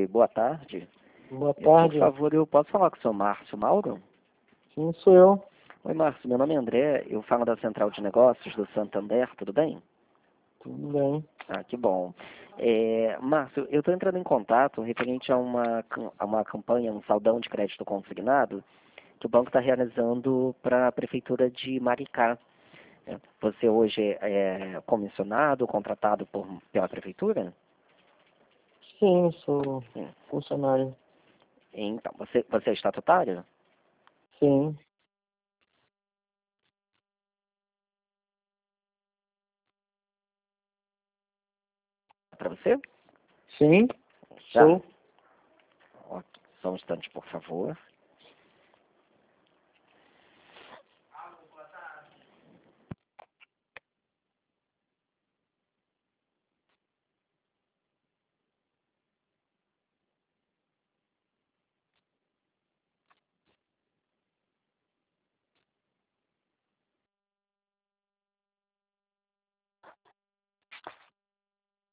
Oi, boa tarde. Boa Por tarde. favor, eu posso falar com o seu Márcio Mauro? Sim, sou eu. Oi, Márcio, meu nome é André, eu falo da Central de Negócios do Santander, tudo bem? Tudo bem. Ah, que bom. Márcio, eu estou entrando em contato referente a uma campanha, um saldão de crédito consignado, que o banco está realizando para a Prefeitura de Maricá. Você hoje é comissionado, contratado pela Prefeitura? Sim, sou Sim. funcionário. Então, você é estatutário? Sim. Para você? Sim, Já? sou. Ok, só um instante, por favor.